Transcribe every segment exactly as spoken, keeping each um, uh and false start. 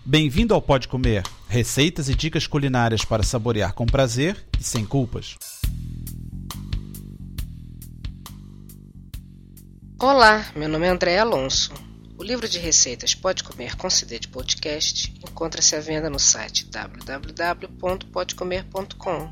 Bem-vindo ao Pode Comer, receitas e dicas culinárias para saborear com prazer e sem culpas. Olá, meu nome é André Alonso. O livro de receitas Pode Comer com C D de podcast encontra-se à venda no site w w w ponto pode comer ponto com.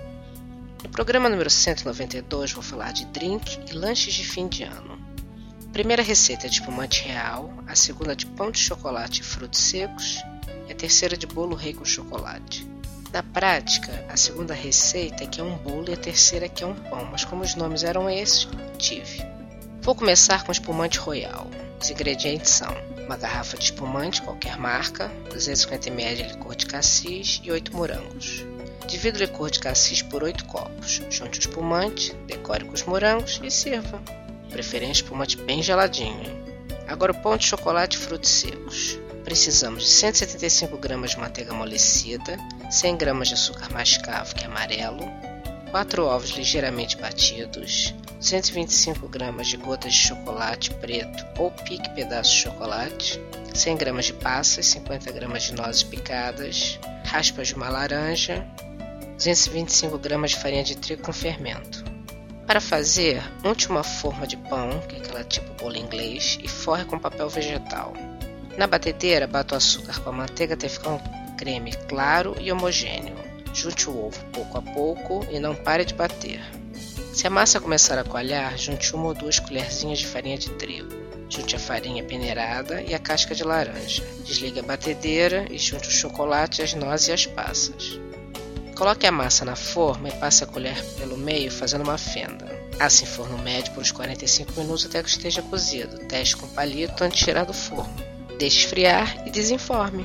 No programa número cento e noventa e dois vou falar de drink e lanches de fim de ano. A primeira receita é de espumante real, a segunda de pão de chocolate e frutos secos e a terceira de bolo rei com chocolate. Na prática, a segunda receita é que é um bolo e a terceira é que é um pão, mas como os nomes eram esses, tive. Vou começar com espumante royal. Os ingredientes são uma garrafa de espumante, qualquer marca, duzentos e cinquenta mililitros de licor de cassis e oito morangos. Divida o licor de cassis por oito copos, junte o espumante, decore com os morangos e sirva. Preferência espumante bem geladinho. Agora o pão de chocolate e frutos secos. Precisamos de cento e setenta e cinco gramas de manteiga amolecida, cem gramas de açúcar mascavo, que é amarelo, quatro ovos ligeiramente batidos, duzentos e vinte e cinco gramas de gotas de chocolate preto ou pique pedaço de chocolate, cem gramas de passas, cinquenta gramas de nozes picadas, raspas de uma laranja, duzentos e vinte e cinco gramas de farinha de trigo com fermento. Para fazer, unte uma forma de pão, que é aquela tipo bolo inglês, e forre com papel vegetal. Na batedeira, bata o açúcar com a manteiga até ficar um creme claro e homogêneo. Junte o ovo pouco a pouco e não pare de bater. Se a massa começar a coalhar, junte uma ou duas colherzinhas de farinha de trigo. Junte a farinha peneirada e a casca de laranja. Desligue a batedeira e junte o chocolate, as nozes e as passas. Coloque a massa na forma e passe a colher pelo meio fazendo uma fenda. Asse em forno médio por uns quarenta e cinco minutos até que esteja cozido. Teste com palito antes de tirar do forno. Deixe esfriar e desenforme.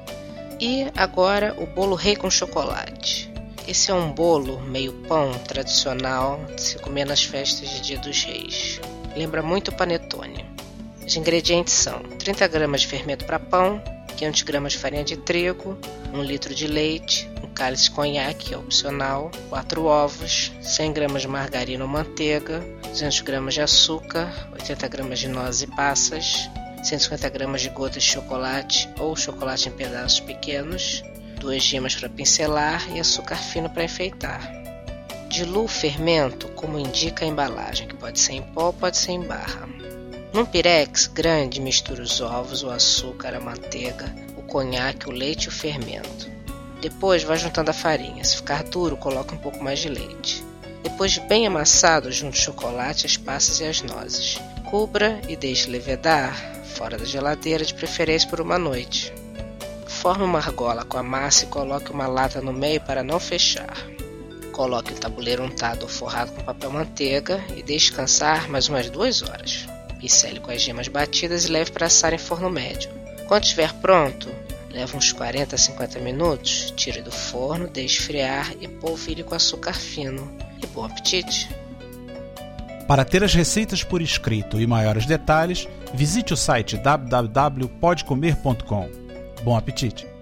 E agora o bolo rei com chocolate. Esse é um bolo meio pão tradicional de se comer nas festas de Dia dos Reis. Lembra muito o panetone. Os ingredientes são trinta gramas de fermento para pão, quinhentas gramas de farinha de trigo, um litro de leite, um cálice de conhaque, que é opcional, quatro ovos, cem gramas de margarina ou manteiga, duzentas gramas de açúcar, oitenta gramas de nozes e passas, cento e cinquenta gramas de gotas de chocolate ou chocolate em pedaços pequenos, duas gemas para pincelar e açúcar fino para enfeitar. Dilua o fermento como indica a embalagem, que pode ser em pó ou pode ser em barra. Num pirex grande, misture os ovos, o açúcar, a manteiga, o conhaque, o leite e o fermento. Depois vá juntando a farinha. Se ficar duro, coloque um pouco mais de leite. Depois de bem amassado, junte o chocolate, as passas e as nozes. Cubra e deixe levedar, fora da geladeira, de preferência por uma noite. Forme uma argola com a massa e coloque uma lata no meio para não fechar. Coloque o tabuleiro untado ou forrado com papel manteiga e deixe descansar mais umas duas horas. Pincele com as gemas batidas e leve para assar em forno médio. Quando estiver pronto, leve uns quarenta a cinquenta minutos, tire do forno, deixe esfriar e polvilhe com açúcar fino. E bom apetite! Para ter as receitas por escrito e maiores detalhes, visite o site w w w ponto pode comer ponto com. Bom apetite!